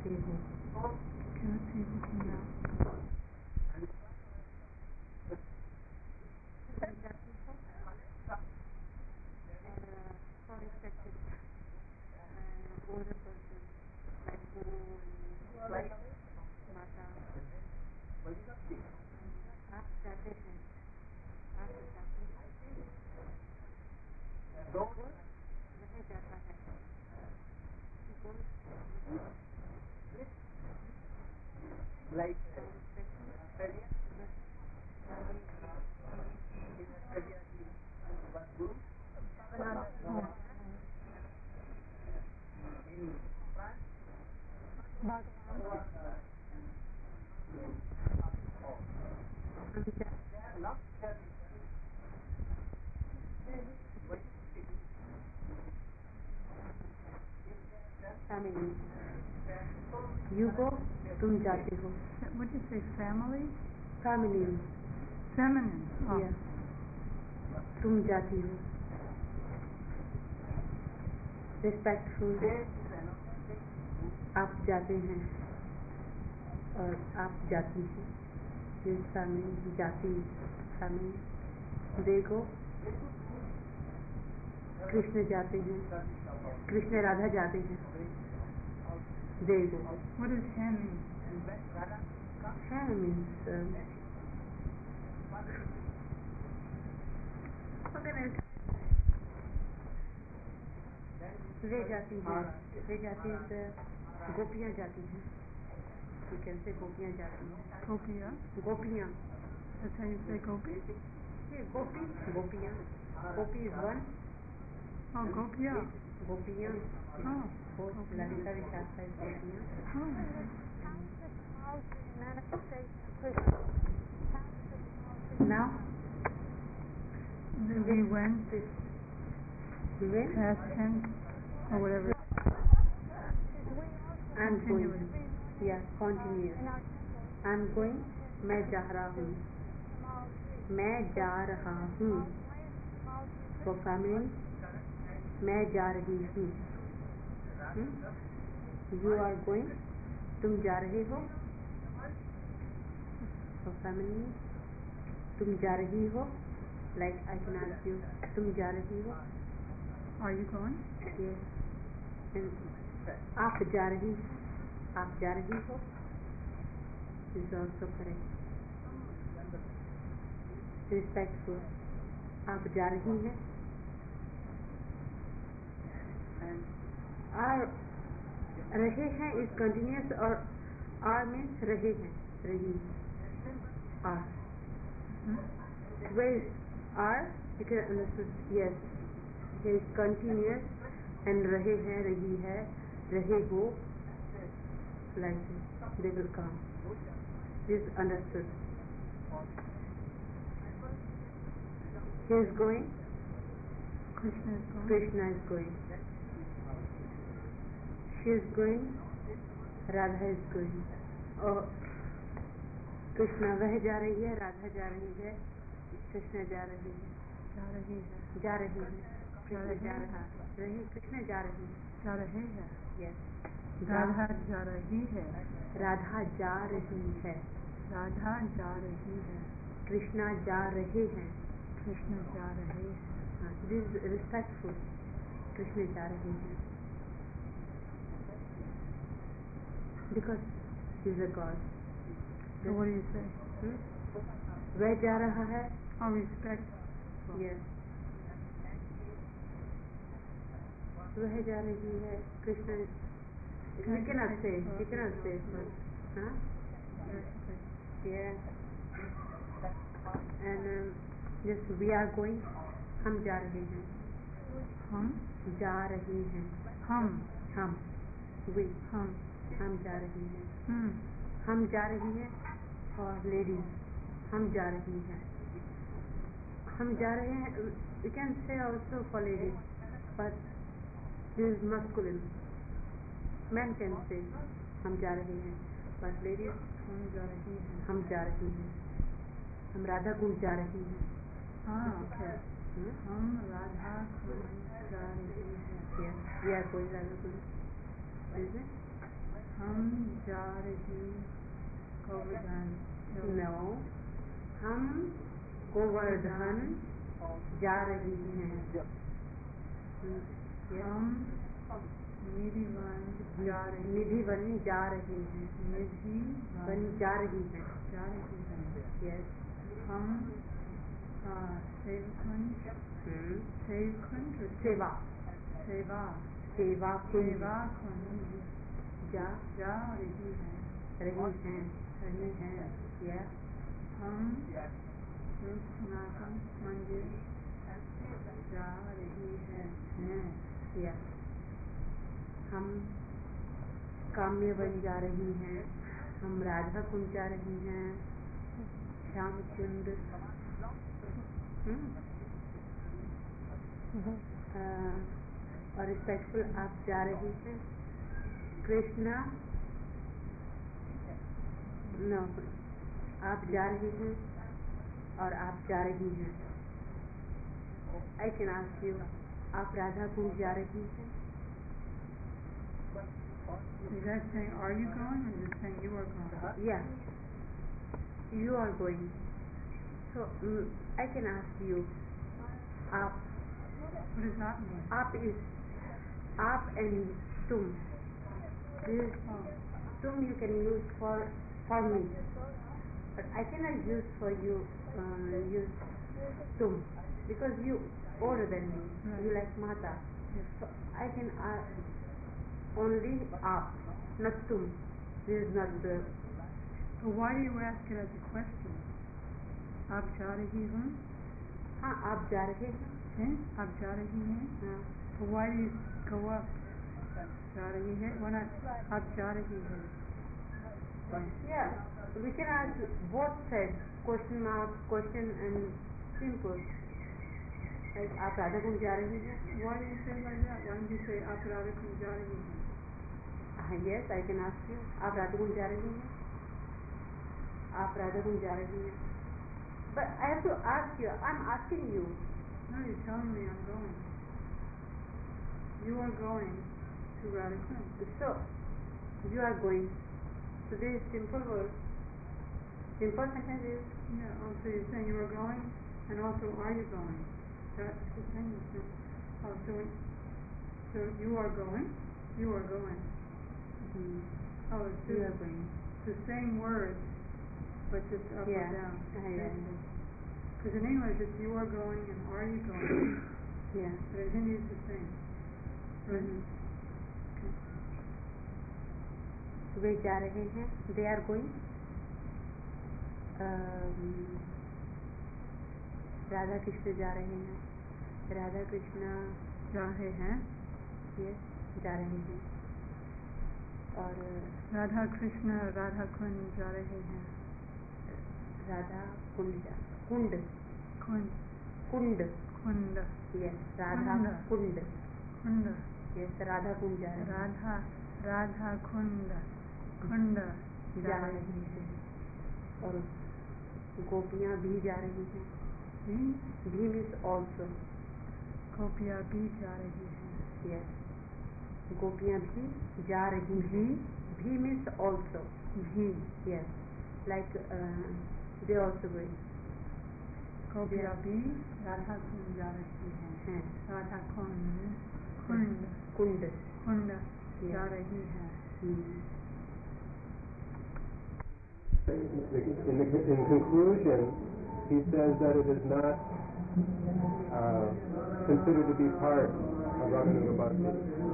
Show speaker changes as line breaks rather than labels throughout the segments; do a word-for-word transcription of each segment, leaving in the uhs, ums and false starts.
जाते हो?
Cannot see anything now.
तुम जाती हो for respected uh, older person like guru and माता, आप जाते हैं, आप जाते हैं, वह जाता है,
like
family. You go, तुम जाते हो.
What did you say? Family?
Family.
Feminine. Oh.
Yeah. तुम जाती हो. Respectful. आप जाते हैं और आप जाती हैं. This family, जाती family. They go. कृष्ण जाते हैं, कृष्ण राधा जाते हैं. They go.
What does hen mean?
Hen means uh, वे जाती हैं, वे जाती हैं, गोपियाँ जाती हैं. You can say गोपियाँ जाती हैं.
Gopiya?
गोपियाँ.
That's how you say gopi?
Yeah, गोपी, गोपियाँ. गोपी is one.
Oh, gopiya.
गोपियाँ.
Oh.
Both Lalita Vishakha is गोपियाँ.
Oh.
Now
We went
we went.
past tense or whatever.
I'm going.
Continuous.
Yeah, continuous. I'm going. मैं जा रहा हूँ. मैं जा रहा हूँ. For family, मैं जा रही हूँ. Hmm? You are going. तुम जा रहे हो. For family, तुम जा रही हो. Like I can ask you, तुम जा रही हो.
Are you going?
Yes. And आप जा रही, आप जा रही हो. Is also correct. Respectful. आप जा रही हैं. Are रहे हैं is continuous or are means रहे हैं, रही. Are.
Hmm?
Where is are? You can understand. Yes. Here is continuous and रहे हैं, रही है, रहे हो. Like this. They will come. This is understood. He is going.
Krishna is going.
Krishna is going. She is going. Radha is going. Oh, Krishna वह जा रही है, राधा जा रही है, कृष्ण जा रही है,
जा रही है.
जा रही है, कृष्ण
रही
जा
है.
रहा रही, कृष्ण जा रही है.
जा रहे हैं.
Yes.
राधा जा रही है.
राधा जा रही है.
राधा जा रही है.
कृष्णा जा रहे हैं.
कृष्ण जा रहे हैं.
This is respectful. कृष्ण जा रहे हैं. Because he is a God.
So what do you say?
Hmm? वह जा रहा है.
Oh, respect.
Yes. वह जा रही है. Krishna. We cannot say. We cannot say. Huh? Yeah. And um, yes, we are going. हम जा रहे हैं.
हम
जा रहे हैं.
हम
हम. We.
हम
हम जा रहे हैं.
hmm.
हम जा रही हैं. और ladies. हम जा रही हैं. हम जा रहे हैं. We can say also for ladies, but this is masculine. Men can say हम जा रहे हैं, but ladies
हम जा रही हैं.
हम जा रही हैं. हम राधा कुंड जा रही हैं.
हाँ, okay.
Hmm?
हम राधा कुंड जा रही हैं.
Yes, we are going Radha Kund. Is it?
हम जा रही गोवर्धन
No. हम गोवर्धन जा रही हैं. Hmm, yes.
हम निधिवन जा रही
निधिवन जा रही हैं.
निधिवन
वन जा रही हैं.
जा रही हैं.
Yes.
हम सेवकुंज
Hmm.
सेवकुंज
सेवा
सेवा
सेवा कुंज
सेवा कुंज
जा
जा रही है
रही हैं.
रही है.
Yes.
हम रूपनाथम मंदिर जा रही है हैं.
Yes. हम काम्यवन जा रही हैं. हम राधा कुंज जा रही हैं. श्याम कुंड और रिस्पेक्टफुल आप जा रही हैं. कृष्णा नो आप जा रही हैं और आप जा रही हैं. आई कैन आस्क यू आप राधा कुंज जा रही हैं.
Is that saying are you going or is it saying you are going?
Yeah, you are going. So mm, I can ask you आप
What does that mean?
आप is आप and तुम. This
Oh,
तुम you can use for for me, but I cannot use for you uh, use तुम because you older than me.
Right.
You like Mata. So I can uh, only आप, not तुम. This is not the.
but why do you ask it as a question? आप जा रही हूँ
हाँ आप जा रहे हैं.
हैं? आप जा रही हैं?
हाँ.
So why do you go up? जा रही है? Why not आप जा रही है?
Yeah, we can ask both sides, question mark, question and simple. Like आप राधा कुंज जा रही हैं?
Why do you say like that? Why don't you say आप राधा कुंज जा रही हैं?
हाँ, yes, I can ask you. आप राधा कुंज जा रही हैं? आप राधा कुंज जा रही हैं? But I have to ask you. I'm asking you.
No, you're telling me I'm going. You are going to Radha Kunj.
So you are going. So this is simple word. Simple sentence is
Yeah, also you're saying you are going, and also are you going? That's the thing. isn't it? Oh, so, so you are going, you are going.
hmm,
Oh, it's
you
just
are going.
the same words, but just up
Yeah.
or down.
Uh, yeah.
Because in English it's you are going and are you going,
Yeah.
but in Hindi it's the same. Right?
Mhm. वे जा रहे हैं. They are going. um, Radha Krishna जा रहे हैं. राधा कृष्ण
जा रहे हैं.
yes, जा रहे हैं. और
राधा कृष्ण राधा कुंज जा रहे हैं.
राधा कुंड जा कुंड
कुंज
कुंड
कुंड
yes, राधा
कुंड.
कुंड
कुंड.
yes, राधा कुंड जा रहे हैं.
राधा राधा कुंड कुंड
जा रही हैं. और गोपियाँ भी जा रही हैं.
भी
भी means also.
गोपियाँ भी जा रही हैं.
yes, गोपियाँ भी जा रही हैं. भी means also.
भी
yes, like uh, they also going.
गोपियाँ भी राधा कुंज जा रही हैं.
हैं.
राधा कुंज कुंड
कुंड
कुंड
Yes.
जा रही हैं.
hmm.
In, the, in conclusion, he says that it is not uh, considered to be part of Raganuga Bhakti.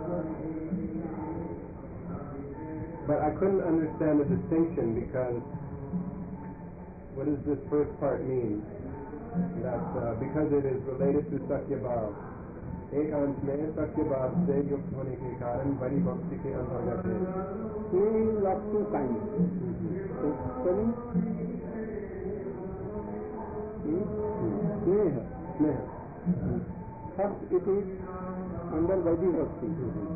But I couldn't understand the distinction because what does this first part mean? That uh, because it is related to Sakya Bhav, एक अंश में सत्य भाव से युक्त होने के कारण बड़ी भक्ति के अंतर्गत है.
Meaning of two kinds. Actually, स्नेह
स्नेह.
first it is under Vaidhi Bhakti.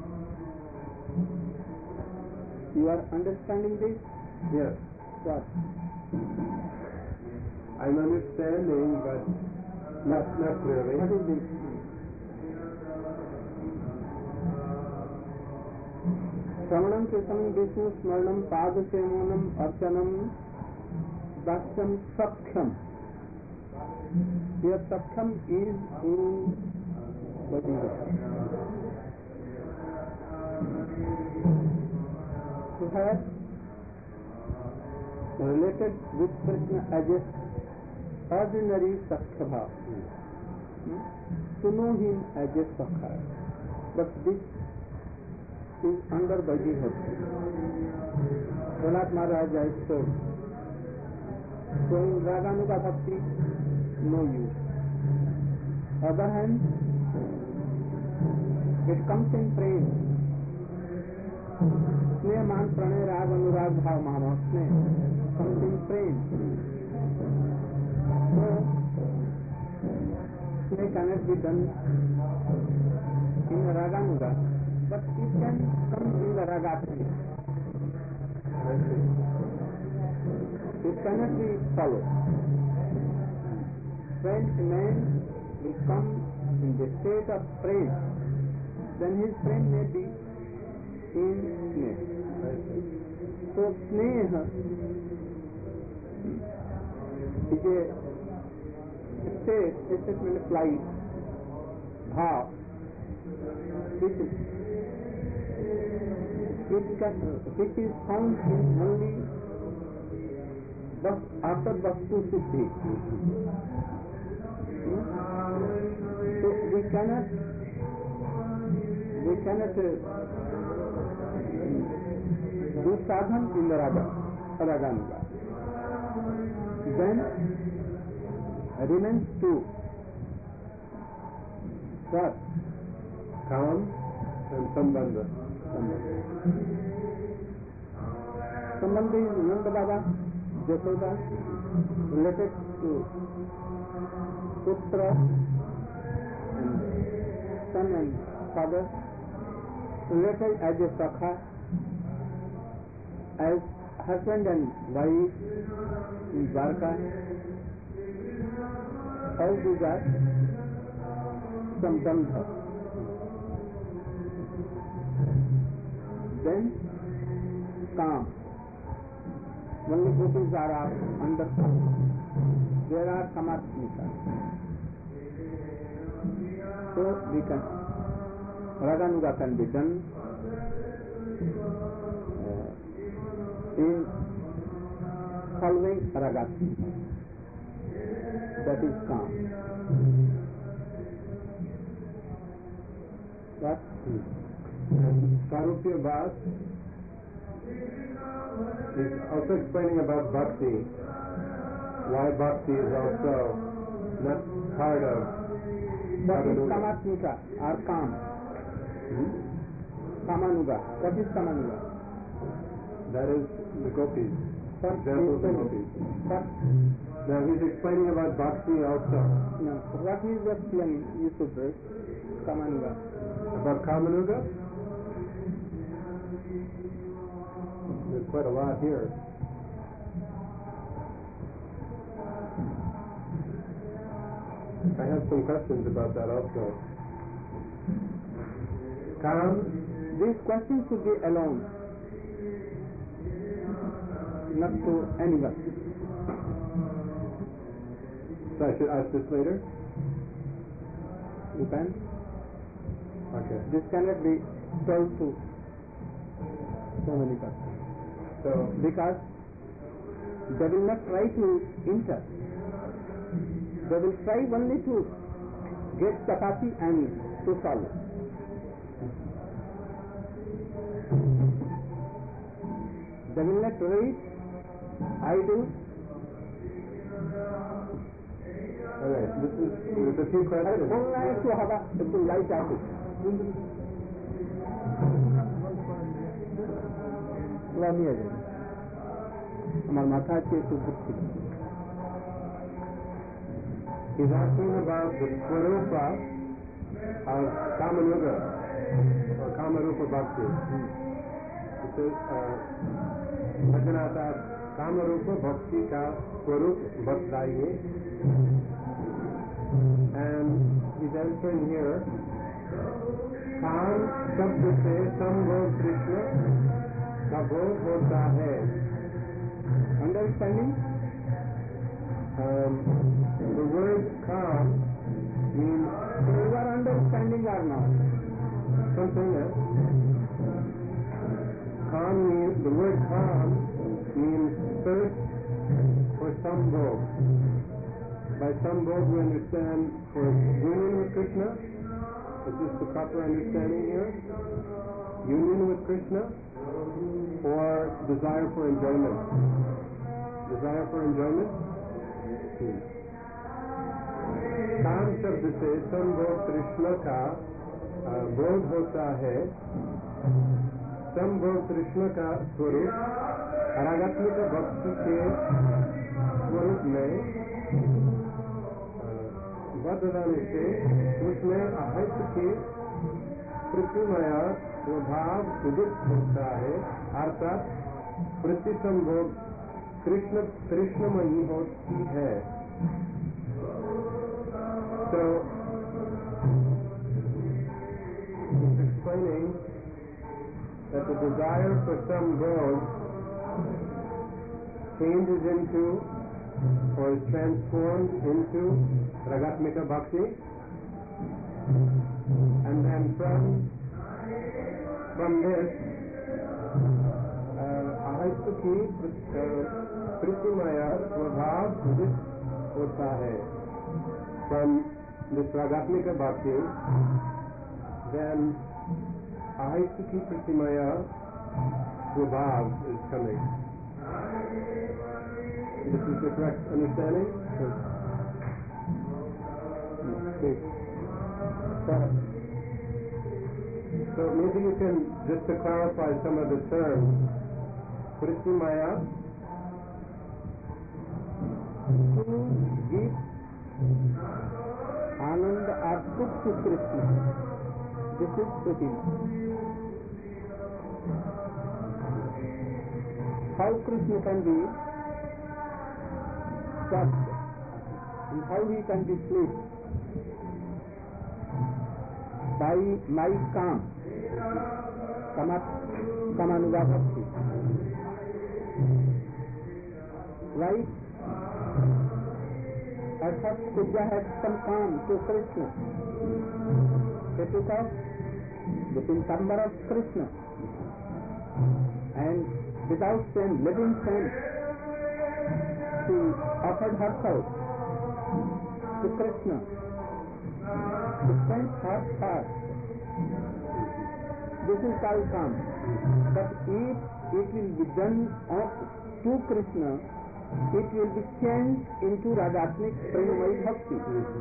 You are understanding this?
Yes,
What?
I'm understanding, but not not clearly.
What is this? Shravanam Kirtanam Vishnu Smaranam Padasemonam Archanam Dasyam Sakhyam. Here Sakhyam is in Vajra. To have related with Krishna as a ordinary Sakhya Bhav. Hmm? To know him as a Sakha. But this is under Vaidhi Bhakti. Prahlad Maharaj has told. So in Raganuga Bhakti, no use. Other hand, it comes in prema. Sneha man pranay rag anurag bhav mama. Sneha comes in prema. So, sneha cannot be done in Raganuga, but it can come in the Ragatri. It cannot be followed. When a man will come in the state of prema, then his prema may be in sneha. So sneha is a state, a statement applies bhav, which is, which, can, which is found in only but after Vastu Siddhi. So we cannot we cannot uh, do sadhan in the Raga, Raganuga. Then remains two. What?
Kam and Sambandha.
Sambandha is Nanda Baba, Jasoda, related to Putra and son and father, related as a Sakha, as husband and wife in Dwarka. All these are some bandha. Then Kam. Only gopis are under Kam. There are Kamatmika. So we can Raganuga can be done uh, in following Ragati. That is Kam. What?
Sarupya Vas is also explaining about bhakti, why bhakti is also not part of
What is
Kamanuga.
Kamatmika or Kam?
Hmm?
Kamanuga. What is Kamanuga?
That is the gopis.
First
Examples of
explain.
gopis.
First,
Now he's explaining about bhakti also.
no, what he is explaining, you should read Kamanuga.
About Kamanuga? There's quite a lot here. I have some questions about that also. Kam,
These questions should be alone, not to anyone.
so I should ask this later?
You can.
Okay.
This cannot be told to so many persons.
So,
Because they will not try to enter. They will try only to get chapati and to follow. They will not read, I do.
alright, this is, there's a few
अरे
questions.
बोलना है तो हवा तो light आती लामी आ जाएगी हमारे माथा के तो बुद्धि
He's asking about the Swarupa of Kamanuga, or Kamarupa Bhakti. He says, Bhajanata Kamarupa Bhakti ka Swarup Bhaktaiye. And he's answering here काम शब्द से संभोग कृष्ण का बोध होता है.
Understanding?
Um, the word काम means
So you are understanding or not?
something else. Calm means, the word calm means thirst for sambhog. By sambhog we understand for union with Krishna. Is this the proper understanding here? Union with Krishna or desire for enjoyment? Desire for enjoyment? Hmm. काम शब्द से संभोग कृष्ण का बोध होता है. संभोग कृष्ण का स्वरूप रागात्मक भक्ति के स्वरूप में बदलाने से उसमें अहत के पृथ्वीमय स्वभाव उदित होता है. अर्थात प्रतिसंभोग कृष्ण कृष्णमयी होती है. So, he's explaining that the desire for some goal changes into or is transformed into Ragatmika Bhakti, and then from from this ahaistuki Pritimaya Svabhav Udit hota hai. From this Ragatmika Bhakti, then ahaistuki Pritimaya Svabhav is coming. This is the correct understanding?
Yes.
So maybe you can, just to clarify some of the terms, Pritimaya,
to give Anand or Sukh to Krishna. This is Pritima. How Krishna can be touched and how he can be pleased? By my calm, Kamat, Kamanuga Bhakti. Right? At first Kujya had some calm to Krishna. They took off the Pintambara of Krishna and without shame, living shame, she offered herself to Krishna to spend her part. This is called calm. But if it will be done to Krishna, it will be changed into Ragatmik Premamai Bhakti.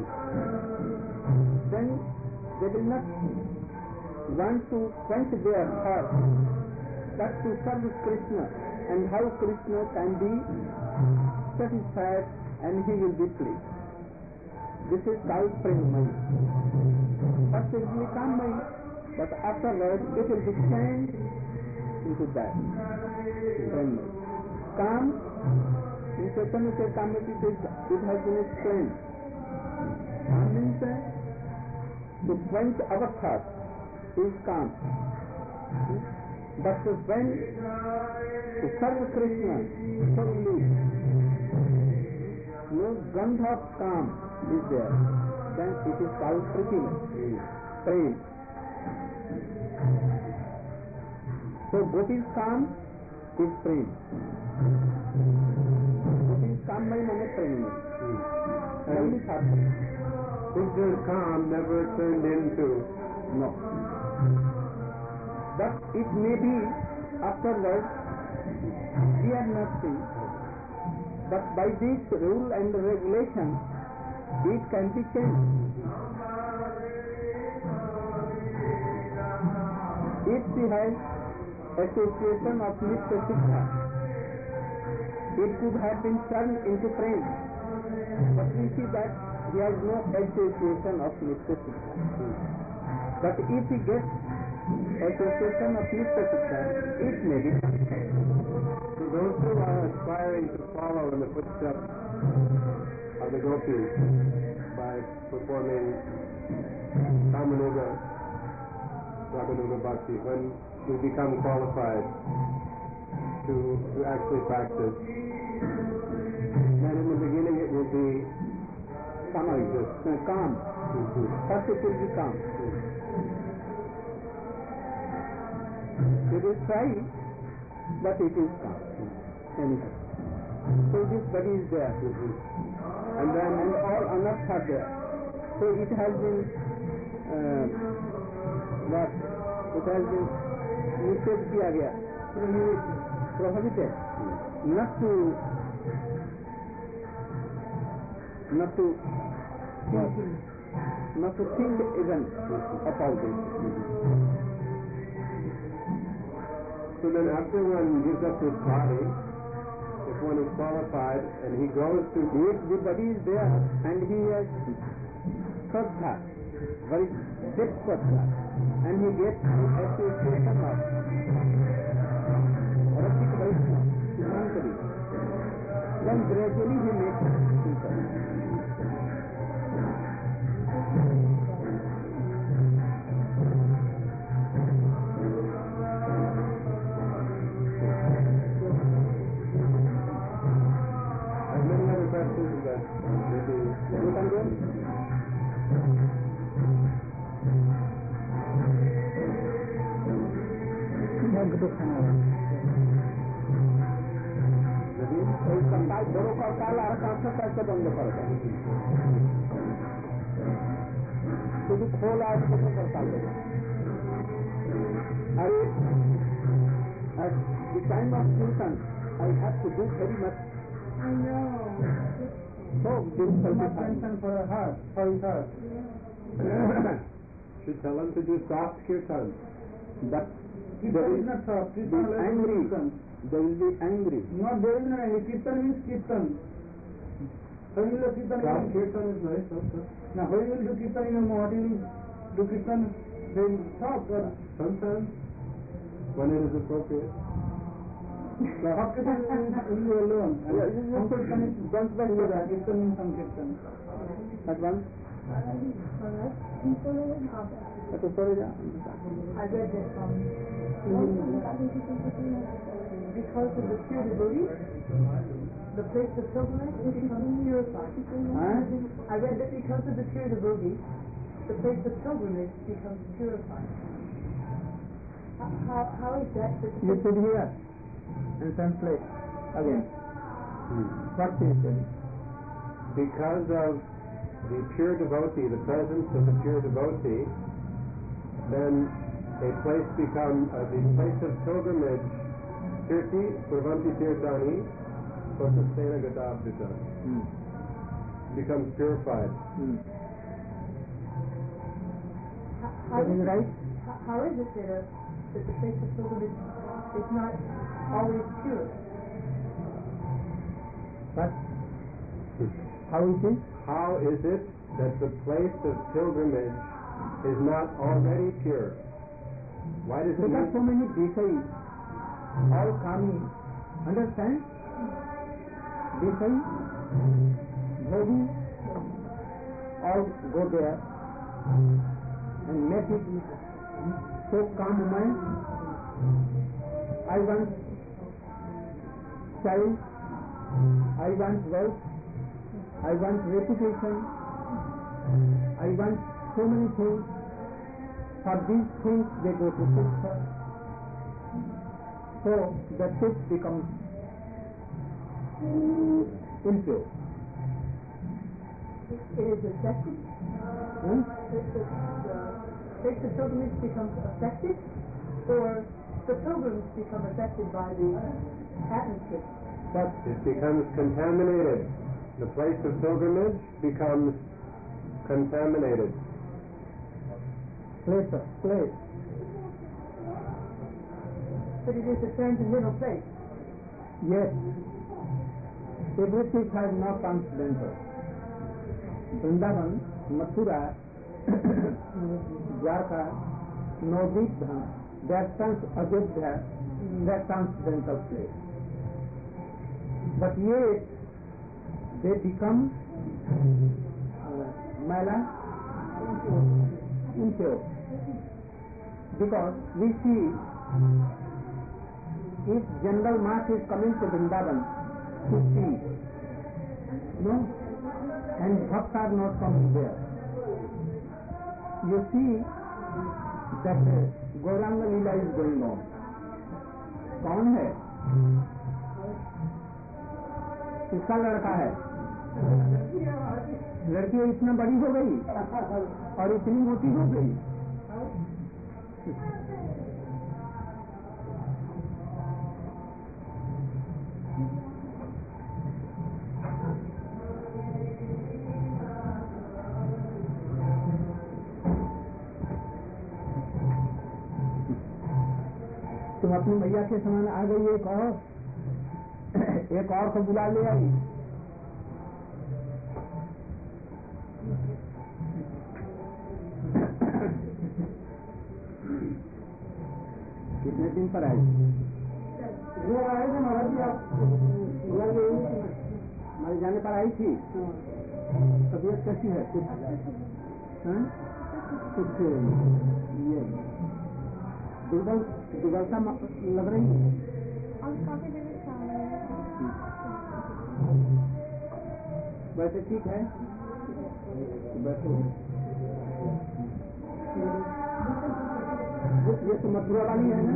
Then they will not want to quench their heart, but to serve Krishna, and how Krishna can be satisfied and he will be pleased. This is called Premamai. First it will be Kammai, but afterwards it will be changed into that. Premamai. Kam, in Chaitanya Charitamrita it has been explained. Kam means to quench our thoughts is calm. But when to serve Krishna thoroughly, no gandha of calm is there, then it is called Pritima, pain. So what is calm is pain. What is calm by mane pain? Only thought.
Is there calm never turned into?
No. But it may be afterwards, we are not seeing. But by this rule and regulation, it can be changed. If she has association of Nitya Siddha, it could have been turned into prema. But we see that he has no association of Nitya Siddha. But if he gets association of Nitya Siddha, it may be.
So those who are aspiring to follow in the footsteps of the gopis by performing Kamanuga Raganuga Bhakti, when we become qualified to, to actually practice. Then in the beginning it will be
Samadhi, calm.
Mm-hmm.
First it will be calm. It is try, but it is calm. Anyhow. So this body is there.
Mm-hmm.
And then and all unearths are there. So it has been uh, what? It has been निषेध किया गया, prohibited, not to not to think, not to think even about it.
So then after one gives up his body, if one is qualified and he goes to...
If the body is there and he has Shraddha, very deep Shraddha, and he gets the association of Ratik Vaishnava, Siddhantari, then gradually he makes himself.
Many other questions that maybe you can do.
बड़ों का काला आकाश कैसे बंद करता है? क्योंकि खोला है तो करता है. अरे, at the time of Kirtan, I have to do very much.
I know.
So difficult
Much tension for her heart, for his heart.
Should tell him to do soft kirtan.
But
Kirtan is not soft.
be
Kirtan is
angry.
Kirtan.
They will be angry.
Not there is no angry. Kirtan means Kirtan. How will you Kirtan?
Soft kirtan is nice also.
Now, how you will do Kirtan in your mouth? You will do Kirtan very soft. Or
Sometimes, when it is appropriate.
soft Kirtan will you alone.
Yeah, you- you-
Kirtan is don't back to that. Kirtan means some Kirtan.
That one? That is sorry, yeah.
I read this from because of the pure devotee, the place of pilgrimage becomes purified.
Huh?
I read that because of the pure devotee, the place of pilgrimage becomes purified. How, how, how is that? that
You should hear and translate again. What he said.
Because of the pure devotee, the presence of the pure devotee, then a place becomes, uh, the place of pilgrimage, Kirti, Purvanti Tirthani, Sosastena Gadabdita,
Hmm.
becomes purified.
Hmm.
how, how,
That is
is,
right?
how, how is it that, uh, that the place of pilgrimage is not always pure?
But how is it?
How is it that the place of pilgrimage is not already pure? Why does it
Because
need
so many Desai, all coming, understand? Desai, Bhogi, all go there and make it so calm mind. I want child, I want wealth, I want reputation, I want so many things. For these things they go to Siddha. So the Siddha becomes impure.
It is affected.
Hmm?
The, the, the place of pilgrimage becomes affected, or the pilgrims become affected by the atmosphere.
But
it becomes contaminated? The place of pilgrimage becomes contaminated.
place of place.
But it is a transcendental place.
Yes. Everything has no transcendental. Vrindavan, Mathura, Dwarka, Navadvip, that trans Ajodhya, that transcendental place. But yet they become uh, mala, impure. because we see if general mass is coming to Vrindavan to see, no, and bhakts are not coming there. You see that uh, Gauranga Leela is going on. कौन है? किसका लड़का है? लड़की इतना बड़ी हो गई और इतनी मोटी हो गई. तुम अपनी मैया के समान आ गई. एक और एक और को बुला ले आई. कितने दिन पर आई? वो आए थे महाराज जी. आप हमारे जाने पर आई थी. तबीयत कैसी है? कुछ हाँ? कुछ ये दुर्बल दुर्बलता लग रही है. वैसे ठीक है. बैठो. ये तो मथुरा वाली है ना?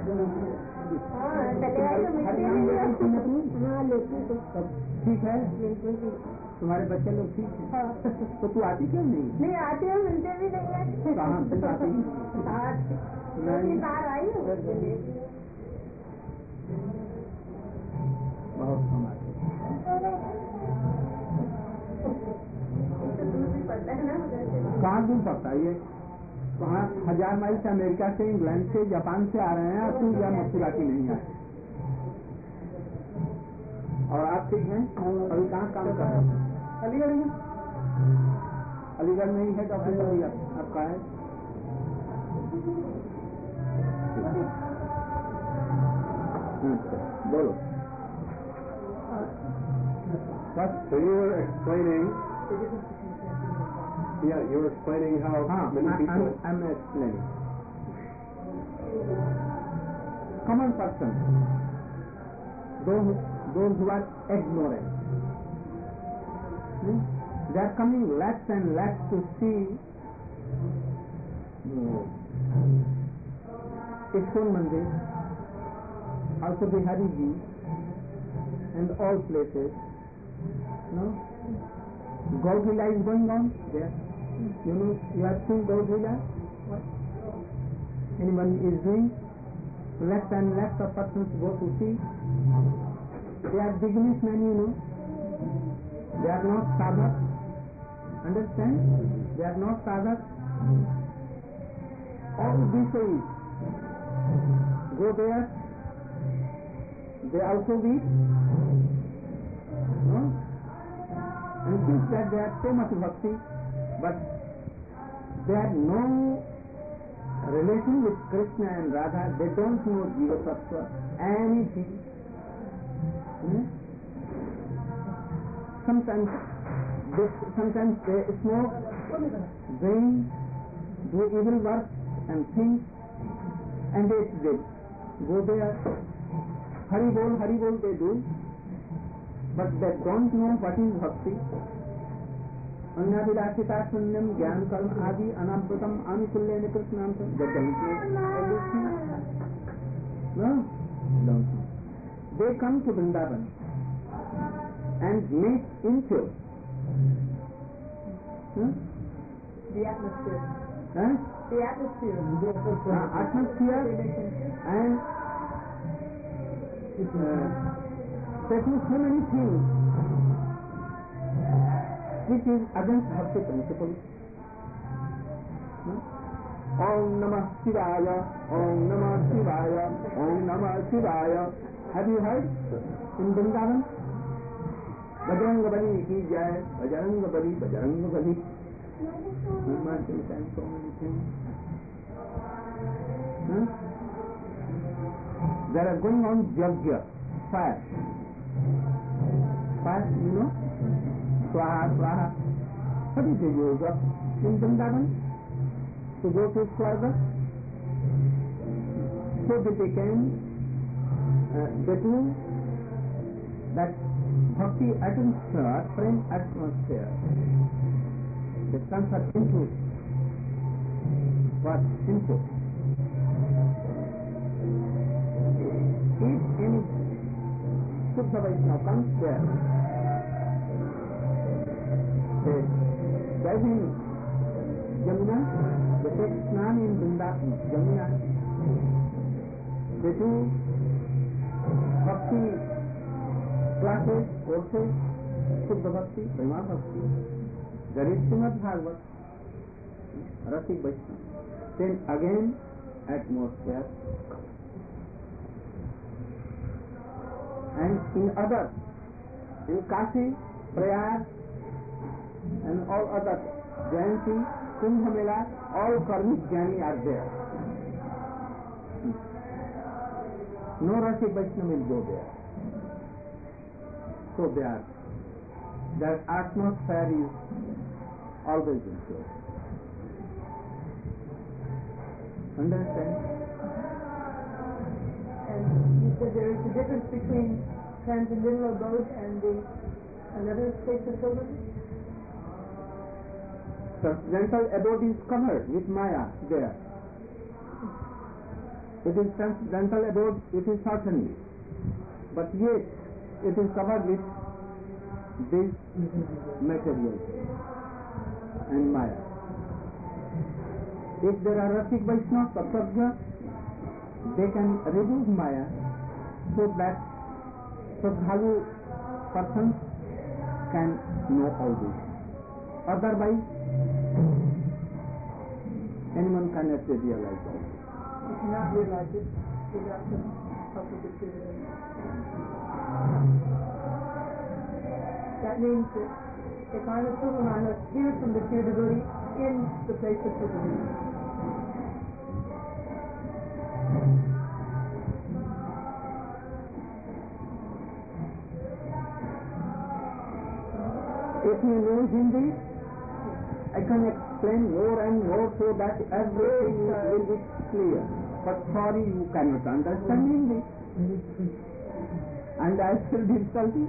सब ठीक है. तुम्हारे बच्चे लोग ठीक है? तो तू आती क्यों नहीं?
नहीं आती है, मिलते भी नहीं है.
कहाँ से आती?
नहीं आई हूँ.
बहुत कम आती. कहाँ दूर पड़ता है ये? वहाँ हजार माइल से, अमेरिका से, इंग्लैंड से, जापान से आ रहे हैं और तू या मथुरा की नहीं आए. और आप ठीक हैं? अभी कहाँ काम कर रहे हैं? अलीगढ़ में. अलीगढ़ में ही है डॉक्टर अली आपका है? बोलो.
What? So you were explaining. Yeah, you were explaining how
हाँ,
many
I,
people.
I'm, I'm explaining. Common person, those, those who are ignorant, hmm? they are coming less and less to see Iskon Mandir, also Bihari Ji, and all places. No? Gaur Leela is going on there. You know, you have seen Gaur Leela? Anyone is doing? Less and less of persons go to see. They are businessmen, you know. They are not sadhaks. Understand? They are not sadhaks. All these ways go there. They also weep. No? And think that they have so much bhakti, but they have no relation with Krishna and Radha. They don't know Jiva Tattva, anything. Hmm? Sometimes they, sometimes they smoke, drink, do evil work and things, and they, they go there. Hari Bol, Hari Bol they do, but they don't know what is bhakti. अन्नाभिलाषिता शून्यम ज्ञान कर्म आदि अनावृतम आनुकूल्येन कृष्णाम they don't know everything. No, don't know. They come to Vrindavan and make impure. Hmm?
The atmosphere.
Huh?
The atmosphere.
Uh, atmosphere and uh, taking so many things which is against bhakti principle. Hmm? Om Namah Shivaya, Om Namah Shivaya, Om Namah Shivaya. Have you heard in Vrindavan? Bajrang Bali ki jai, Bajrang Bali, Bajrang Bali. And so many things. Hmm? There are going on yajna, fire. Fire, you know? Swaha, Swaha. What is the yoga in Vrindavan? To go to Swarga? so they became, uh, they do that bhakti atmosphere, prem atmosphere, they transfer into what input. If any Shuddha Vaishnava comes there, they dive in Yamuna, they take snan in Vrindavan, Yamuna, they do bhakti classes, courses, Shuddha Bhakti, Prema Bhakti, there is Srimad Bhagavad, Rasik Vaishnava. Then again atmosphere. And in others, in Kashi, Prayag, and all other Jayanti, Kumbh Mela, all karmic jnani are there. No Rasik Vaishnava will go there. So they are, their atmosphere is always impure. Understand?
And you said there is a difference between transcendental abode and the another place of pilgrimage?
Transcendental abode is covered with Maya there. It is transcendental abode, it is certainly. But yet, it is covered with this material and Maya. If there are Rasik Vaishnava, Sattvaja, they can remove Maya so that Shraddhalu persons can know all this. Otherwise, anyone cannot realize all this.
You cannot realize it without the help of the Spirit. That means that if I'm a pilgrim, I must hear from the pure devotee in the place of pilgrimage.
If you know Hindi, I can explain more and more so that everything will be clear. But sorry, you cannot understand Hindi. And I feel difficulty.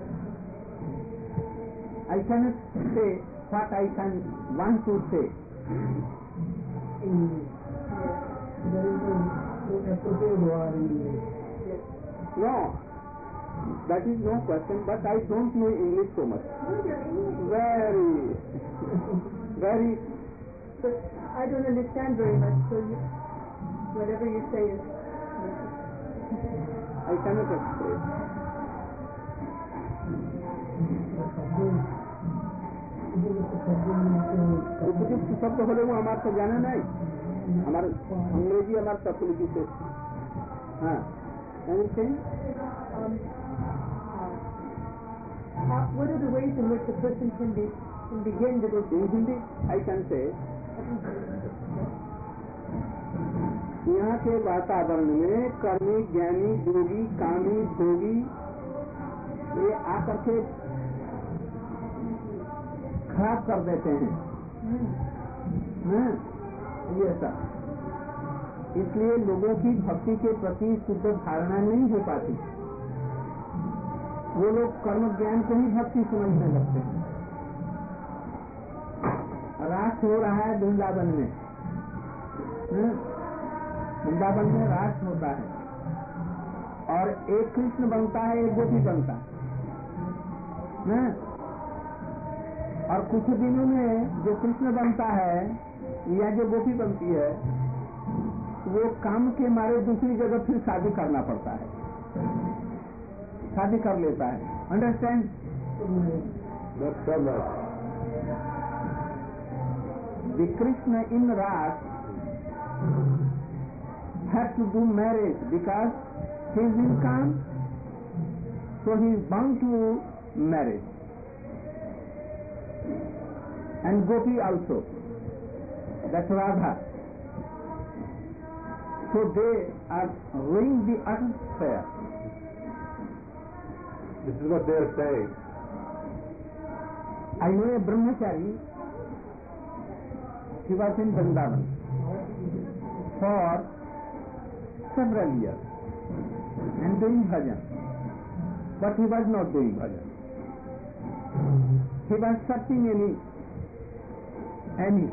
I cannot say what I can want to say. No, that is no question, but I don't know English so much. Very, very.
But I don't understand very much, so you, whatever you say is.
I cannot express. উপযুক্ত শব্দ হলেও আমার তো জানা নাই, আমার ইংরেজি আমার তৎলিখিত। হ্যাঁ, anything?
Um, how, what are the ways in which a person can be can begin to go
In Hindi, I can say, यहाँ के वातावरण में कर्मी, ज्ञानी, योगी, कामी, भोगी ये आकर के खराब कर देते हैं। हाँ, ये सब इसलिए लोगों की भक्ति के प्रति शुद्ध धारणा नहीं हो पाती। वो लोग कर्म ज्ञान को ही भक्ति समझने लगते हैं। रास हो रहा है वृंदावन में, वृंदावन में रास होता है और एक कृष्ण बनता है, एक गोपी बनता है। और कुछ दिनों में जो कृष्ण बनता है या जो गोपी बनती है, वो काम के मारे दूसरी जगह फिर शादी करना पड़ता है, शादी कर लेता है। Understand? The Krishna in Ras had to do marriage because he is in Kam, so he is bound to marry. And Gopi also, that's Radha. So they are ruining the atmosphere.
This is what they are saying.
I know a brahmachari, he was in Vrindavan for several years and doing bhajan, but he was not doing bhajan. He was searching any, any,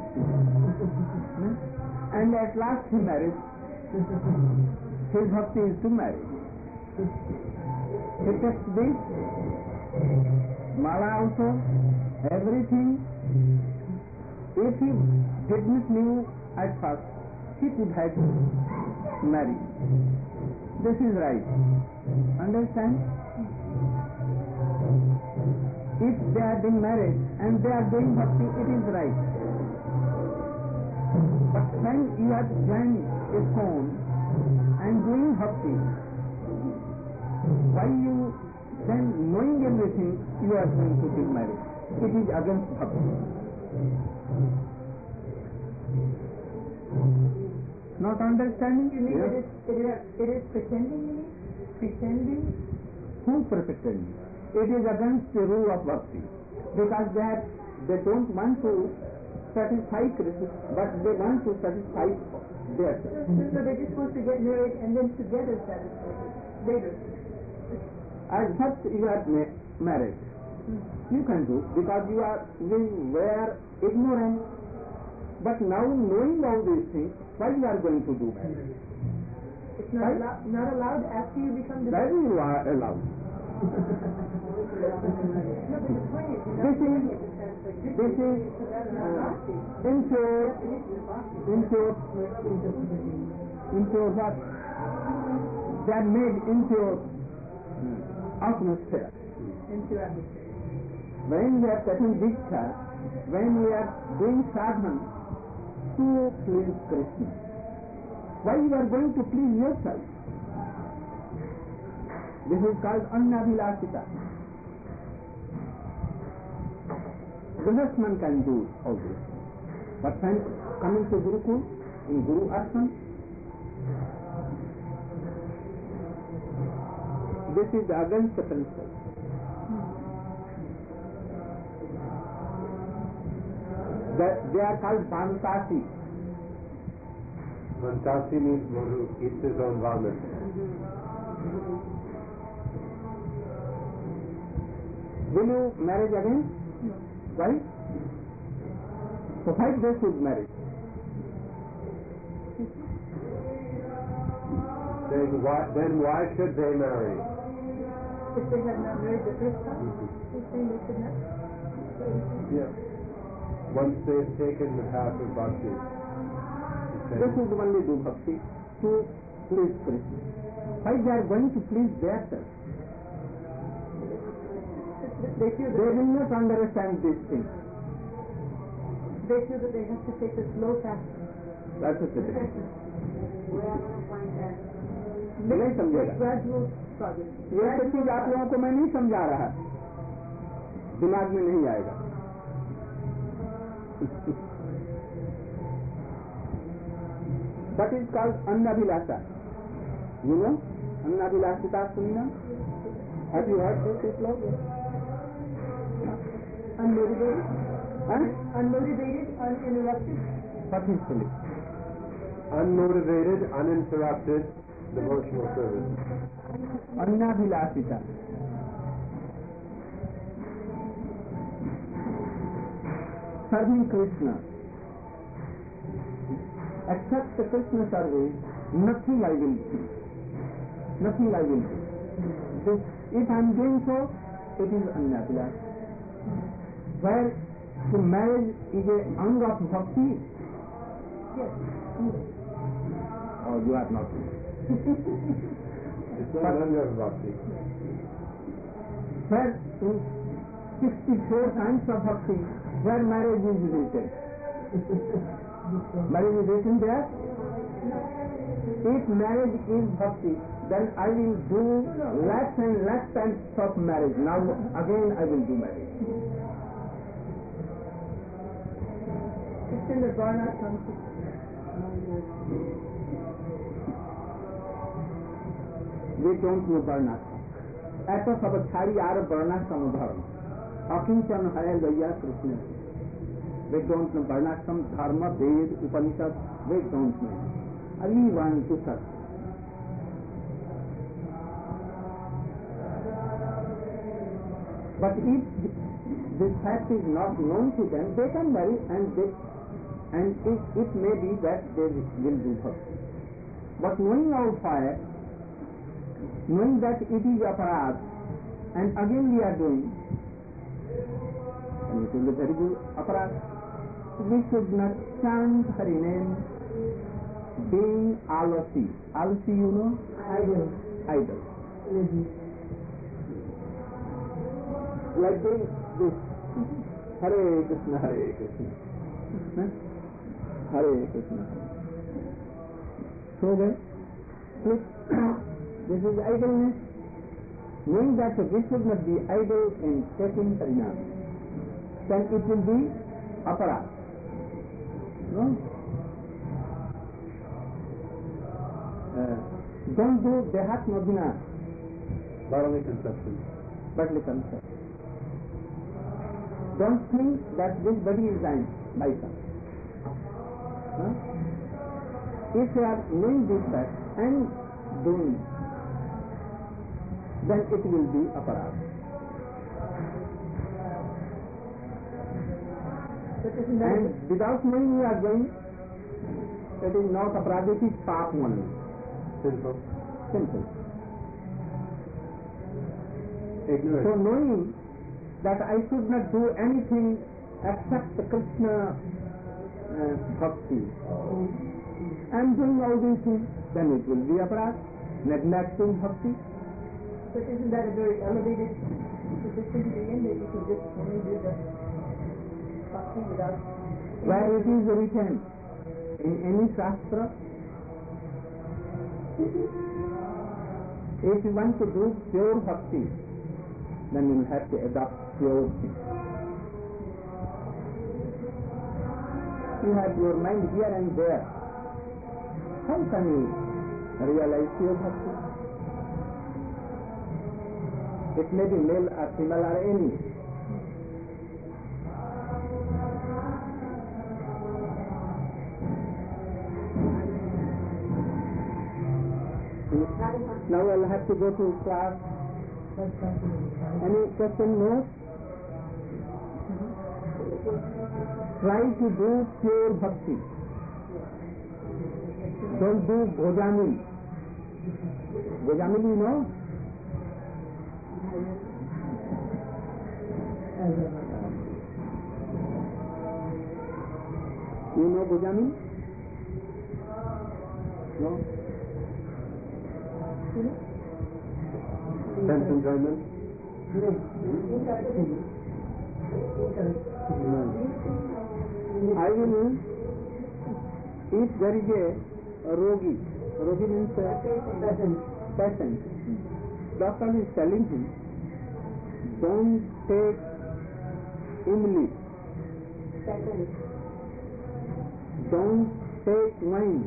and at last he married. His bhakti is to marry. He takes this, mala also, everything. If he didn't know at first, he could have married. This is right. Understand? If they are being married and they are doing bhakti, it is right. But when you are joining a phone and doing bhakti, why you then knowing everything you are going to be married? It is against bhakti. Not understanding?
You mean
Yes.
it is, it is, it is pretending, you mean? Pretending?
Who pretending? It is against the rule of bhakti. Because they, have, they don't want to satisfy Krishna, but they want to satisfy their self.
So they just want to get married and then together satisfy later.
As first you are ma- married, you can do because you are you were ignorant. But now knowing all these things, why you are going to do marriage?
It's not,
Right?
allow, not allowed after you become
That
divorced.
you are allowed.
No, but the point is, you're
This
not
is
doing it to satisfy
this is
so that's not
uh,
bhakti.
impure,
Definition of bhakti.
impure, impure what? They are made impure atmosphere.
Into atmosphere.
When we are taking diksha, when we are doing sadhana to please Krishna, why you are going to please yourself? This is called annabhilasita. Grihasthan can do all this. But when coming to Gurukul, in Guru Ashram, this is against the principle. That they are called Bantasi.
Mantasi means one who eats his own vomit.
Will you marry again? Why? So why they should marry?
Then why, then why should they marry?
If they have not married the first time, you're saying they should not?
Yeah. Once they've taken the path of bhakti,
They should only do bhakti to please Krishna. Why they are going to please themselves?
They feel
They
that,
will not understand these things.
they feel that they have to take the slow path.
That's what it is.
Make,
नहीं समझेगा।
make gradual progress.
ये सब चीज आप लोगों को मैं नहीं समझा रहा, दिमाग में नहीं आएगा। That is called annabhilasa. You know, annabhilasita sunna. Have you heard this, Islam?
Unmotivated,
Huh?
unmotivated, uninterrupted.
What is it?
unmotivated, uninterrupted devotional service.
Annabhilasita. Serving Krishna. Except the Krishna service, nothing I will do. Nothing I will do. This, if I am doing so, it is annabhilasita. Where the marriage is a anga of bhakti.
Yes.
Oh, you are not.
It's not under bhakti.
Where in sixty-four kinds of bhakti, where marriage is written. Marriage is written there. If marriage is bhakti, then I will do less and less types of marriage. Now again I will do marriage.
It's in the Varnashram.
We don't know Varnashram. Eto sabachari are Varnashram dharma. Akincan hallelujah Krishna. We don't know Varnashram dharma, Ved, Upanishad. We don't know. I want to search. But if this fact is not known to them, they can marry, and they, and it, it may be that they will do bhakti. But knowing our fire, knowing that it is aparad, and again we are doing, and it is a very good aparad. We should not chant Hari name being alasi. Alasi, you know?
Idol.
Idol.
Lazy.
Like doing this. Hare Krishna, Hare Krishna. Huh? Hare Krishna. So then, this is idleness. Knowing that we should not be idle in taking Harinam, then it will be aparad. No? Uh, don't do Dehat Madhina,
Bodily conception.
bodily concept. Don't think that this body is thine by some. Huh? If you are knowing this fact and doing, then it will be aparad.
But isn't that
And without knowing you are going, it is not aparad, it is pap only.
Simple.
Simple.
Ignorant.
So knowing that I should not do anything except the Krishna uh, bhakti, I am doing all these things, then it will be aparad, neglecting bhakti.
but isn't that a very elevated position to be in, that you can just only do the bhakti without
Where it is written in any shastra, if you want to do pure bhakti, then you will have to adopt pure things. You have your mind here and there. How can you realize pure bhakti? It may be male or female or any. Now I'll have to go to class. Any question more? Try to do pure bhakti. Don't do Gojamil. Gojamil, you know? You know Gojamil? No?
Sense enjoyment.
I will, if there is a rogi, rogi means a patient, doctor is telling him, don't take imli, don't take wine,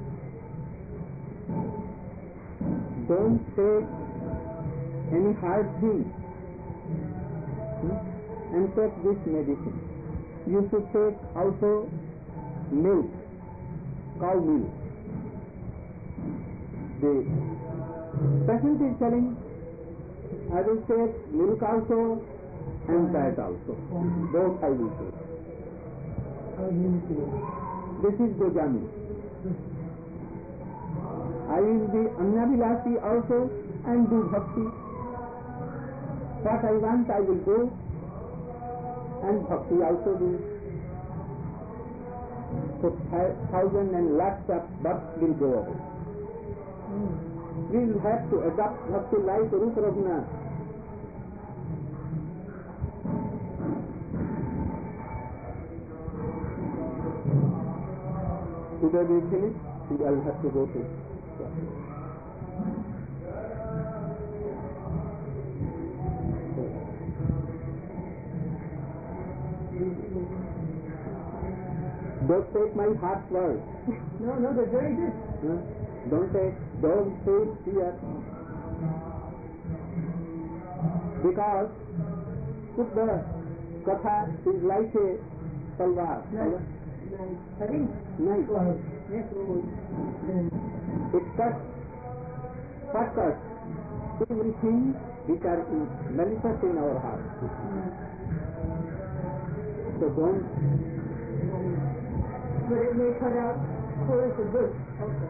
don't take any hard thing, hmm? and take this medicine. You should take also milk, cow milk. The patient is telling, I will take milk also and that also. Both I will take. This is Gojami. I will be Annavilasi also and do bhakti. What I want I will do, and bhakti also do. So thousands and lakhs of births will go away. We will have to adopt bhakti like Rupa Raghunath. Today we finish, we will have to go to. Don't take my harsh words.
No, no, they're very good.
Huh? Don't take dog food here. Because put the katha is like a talwar.
Nice. I think
Nice.
yes.
It cuts. What cuts? everything which are in malicious in our heart. So don't.
But it may cut out chorus of good also.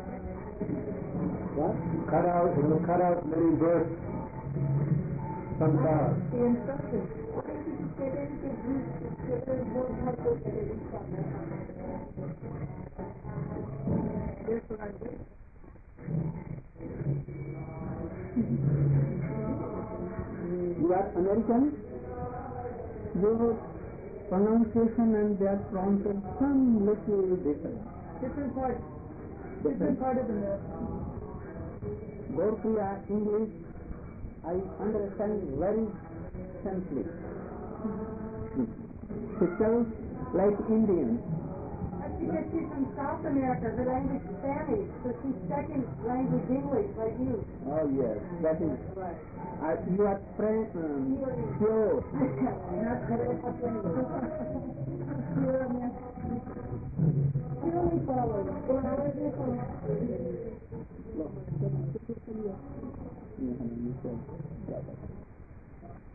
What?
Cut out, it will cut out many births from God.
The instruction. Why don't you just get in, give you, give her more helpful than it is from that. That's what I do.
You are American? Your pronunciation and their pronunciation some little different.
Different part. Different part of the milk.
Both we are English, I understand very simply. People like Indians.
I think that she's from South America, her language is Spanish, so she's second language English like you.
Oh yes, that is
Right.
uh, you are pre- um, pure.
Not very Pure milk. Purely followed. Well, I was just on
Look,